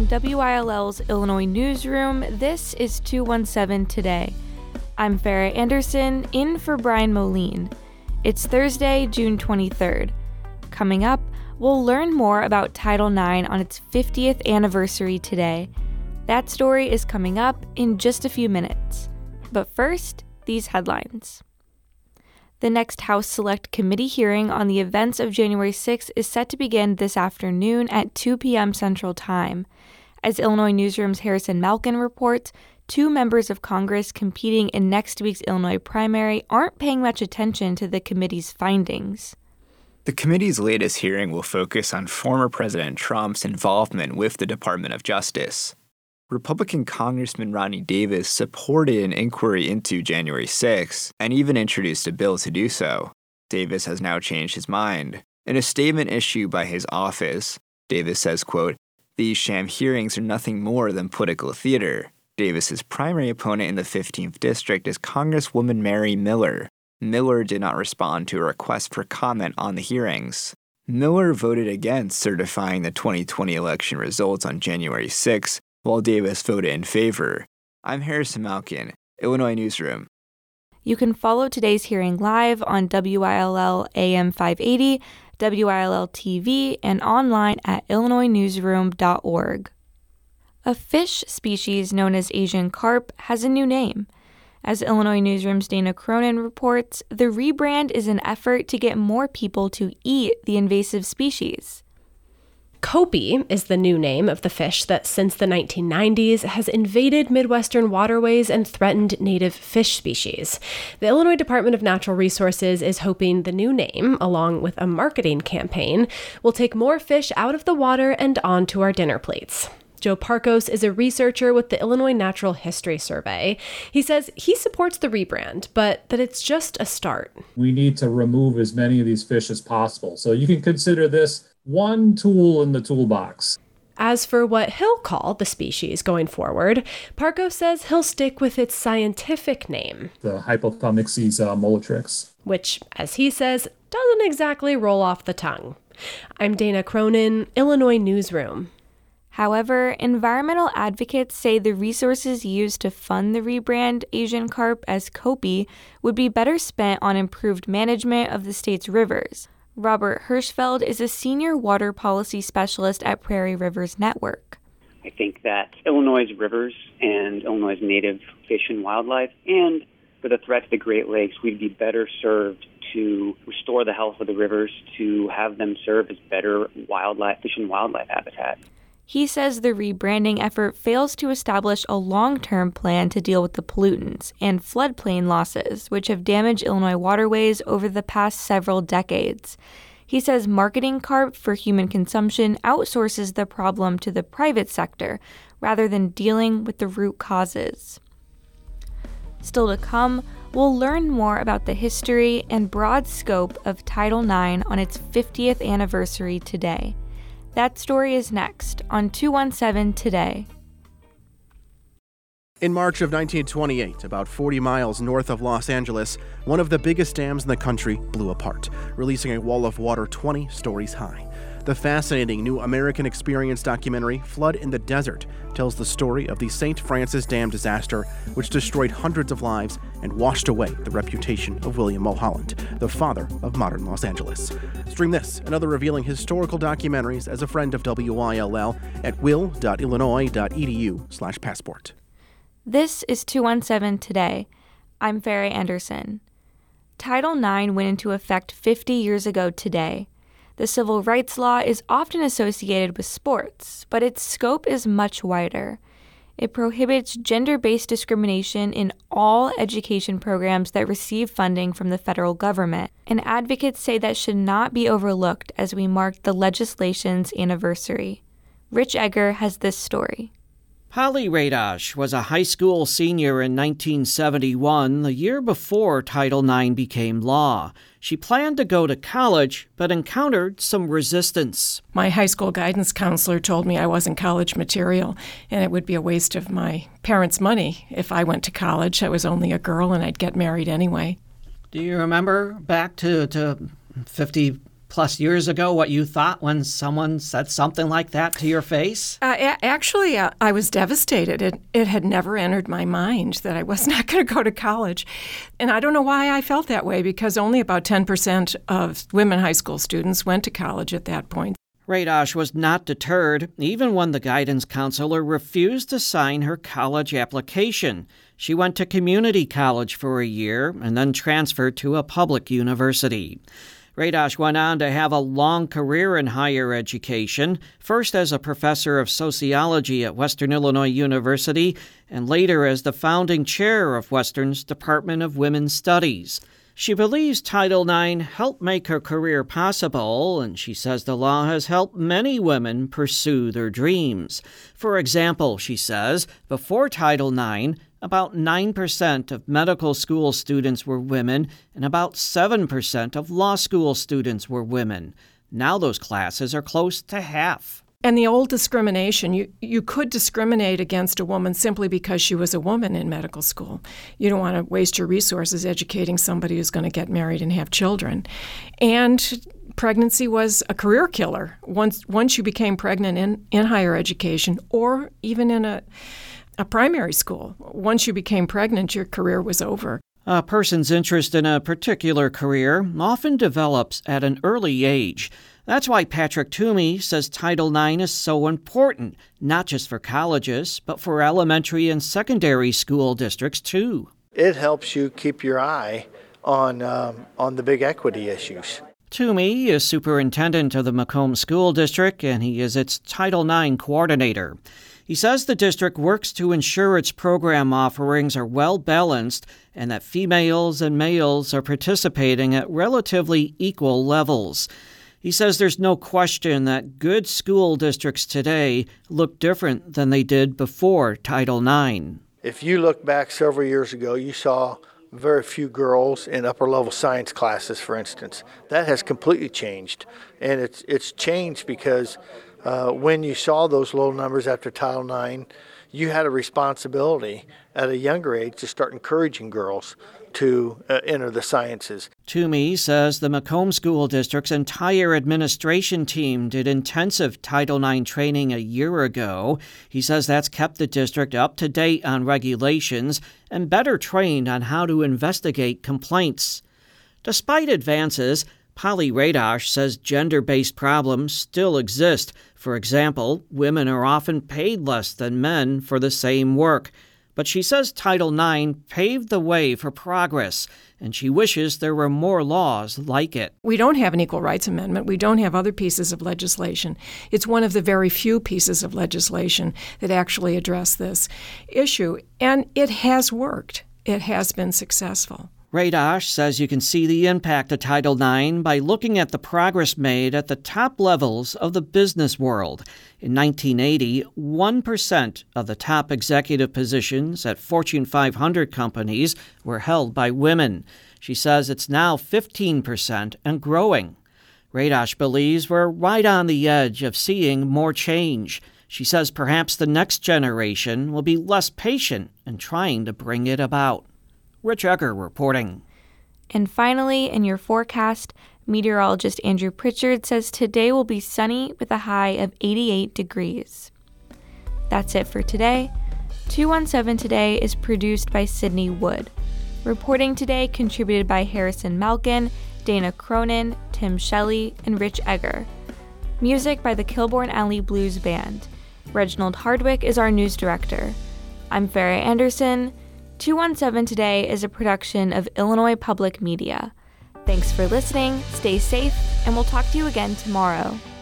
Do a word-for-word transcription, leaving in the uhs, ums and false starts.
From W I L L's Illinois Newsroom, this is two one seven Today. I'm Farah Anderson, in for Brian Moline. It's Thursday, June twenty-third. Coming up, we'll learn more about Title nine on its fiftieth anniversary today. That story is coming up in just a few minutes. But first, these headlines. The next House Select Committee hearing on the events of January sixth is set to begin this afternoon at two p.m. Central Time. As Illinois Newsroom's Harrison Malkin reports, two members of Congress competing in next week's Illinois primary aren't paying much attention to the committee's findings. The committee's latest hearing will focus on former President Trump's involvement with the Department of Justice. Republican Congressman Ronnie Davis supported an inquiry into January sixth and even introduced a bill to do so. Davis has now changed his mind. In a statement issued by his office, Davis says, quote, "These sham hearings are nothing more than political theater." Davis's primary opponent in the fifteenth District is Congresswoman Mary Miller. Miller did not respond to a request for comment on the hearings. Miller voted against certifying the twenty twenty election results on January sixth, while Davis voted in favor. I'm Harrison Malkin, Illinois Newsroom. You can follow today's hearing live on W I L L A M five eighty, W I L L T V, and online at illinois newsroom dot org. A fish species known as Asian carp has a new name. As Illinois Newsroom's Dana Cronin reports, the rebrand is an effort to get more people to eat the invasive species. Kopi is the new name of the fish that since the nineteen nineties has invaded Midwestern waterways and threatened native fish species. The Illinois Department of Natural Resources is hoping the new name, along with a marketing campaign, will take more fish out of the water and onto our dinner plates. Joe Parkos is a researcher with the Illinois Natural History Survey. He says he supports the rebrand, but that it's just a start. We need to remove as many of these fish as possible. So you can consider this one tool in the toolbox. As for what he'll call the species going forward, Parkos says he'll stick with its scientific name, the Hypothomixes uh, molitrix, which, as he says, doesn't exactly roll off the tongue. I'm Dana Cronin, Illinois Newsroom. However, environmental advocates say the resources used to fund the rebrand Asian carp as Kopi would be better spent on improved management of the state's rivers. Robert Hirschfeld is a senior water policy specialist at Prairie Rivers Network. I think that Illinois' rivers and Illinois' native fish and wildlife, and for the threat to the Great Lakes, we'd be better served to restore the health of the rivers, to have them serve as better wildlife, fish and wildlife habitat. He says the rebranding effort fails to establish a long-term plan to deal with the pollutants and floodplain losses, which have damaged Illinois waterways over the past several decades. He says marketing carp for human consumption outsources the problem to the private sector rather than dealing with the root causes. Still to come, we'll learn more about the history and broad scope of Title nine on its fiftieth anniversary today. That story is next on two one seven Today. In March of nineteen twenty-eight, about forty miles north of Los Angeles, one of the biggest dams in the country blew apart, releasing a wall of water twenty stories high. The fascinating new American Experience documentary, Flood in the Desert, tells the story of the Saint Francis Dam disaster, which destroyed hundreds of lives and washed away the reputation of William Mulholland, the father of modern Los Angeles. Stream this and other revealing historical documentaries as a friend of W I L L at will dot illinois dot e d u slash passport. This is two one seven Today. I'm Farah Anderson. Title nine went into effect fifty years ago today. The civil rights law is often associated with sports, but its scope is much wider. It prohibits gender-based discrimination in all education programs that receive funding from the federal government, and advocates say that should not be overlooked as we mark the legislation's anniversary. Rich Egger has this story. Holly Radash was a high school senior in nineteen seventy-one, the year before Title nine became law. She planned to go to college, but encountered some resistance. My high school guidance counselor told me I wasn't college material, and it would be a waste of my parents' money if I went to college. I was only a girl, and I'd get married anyway. Do you remember back to, to fifty plus years ago what you thought when someone said something like that to your face? Uh, a- actually, uh, I was devastated. It, it had never entered my mind that I was not going to go to college. And I don't know why I felt that way, because only about ten percent of women high school students went to college at that point. Raidosh was not deterred, even when the guidance counselor refused to sign her college application. She went to community college for a year and then transferred to a public university. Raidosh went on to have a long career in higher education, first as a professor of sociology at Western Illinois University and later as the founding chair of Western's Department of Women's Studies. She believes Title nine helped make her career possible, and she says the law has helped many women pursue their dreams. For example, she says, before Title nine, about nine percent of medical school students were women, and about seven percent of law school students were women. Now those classes are close to half. And the old discrimination, you, you could discriminate against a woman simply because she was a woman in medical school. You don't want to waste your resources educating somebody who's going to get married and have children. And pregnancy was a career killer. Once once you became pregnant in, in higher education or even in a, a primary school, once you became pregnant, your career was over. A person's interest in a particular career often develops at an early age. That's why Patrick Toomey says Title nine is so important, not just for colleges, but for elementary and secondary school districts, too. It helps you keep your eye on um, on the big equity issues. Toomey is superintendent of the Macomb School District, and he is its Title nine coordinator. He says the district works to ensure its program offerings are well balanced and that females and males are participating at relatively equal levels. He says there's no question that good school districts today look different than they did before Title nine. If you look back several years ago, you saw very few girls in upper-level science classes, for instance. That has completely changed, and it's it's changed because uh, when you saw those low numbers after Title nine, you had a responsibility at a younger age to start encouraging girls to uh, enter the sciences. Toomey says the Macomb School District's entire administration team did intensive Title nine training a year ago. He says that's kept the district up to date on regulations and better trained on how to investigate complaints. Despite advances, Polly Raidosh says gender-based problems still exist. For example, women are often paid less than men for the same work. But she says Title nine paved the way for progress, and she wishes there were more laws like it. We don't have an Equal Rights Amendment. We don't have other pieces of legislation. It's one of the very few pieces of legislation that actually address this issue, and it has worked. It has been successful. Raidosh says you can see the impact of Title nine by looking at the progress made at the top levels of the business world. In nineteen eighty, one percent of the top executive positions at Fortune five hundred companies were held by women. She says it's now fifteen percent and growing. Raidosh believes we're right on the edge of seeing more change. She says perhaps the next generation will be less patient in trying to bring it about. Rich Egger reporting. And finally, in your forecast, meteorologist Andrew Pritchard says today will be sunny with a high of eighty-eight degrees. That's it for today. two one seven Today is produced by Sydney Wood. Reporting today contributed by Harrison Malkin, Dana Cronin, Tim Shelley, and Rich Egger. Music by the Kilbourne Alley Blues Band. Reginald Hardwick is our news director. I'm Farrah Anderson. two one seven Today is a production of Illinois Public Media. Thanks for listening, stay safe, and we'll talk to you again tomorrow.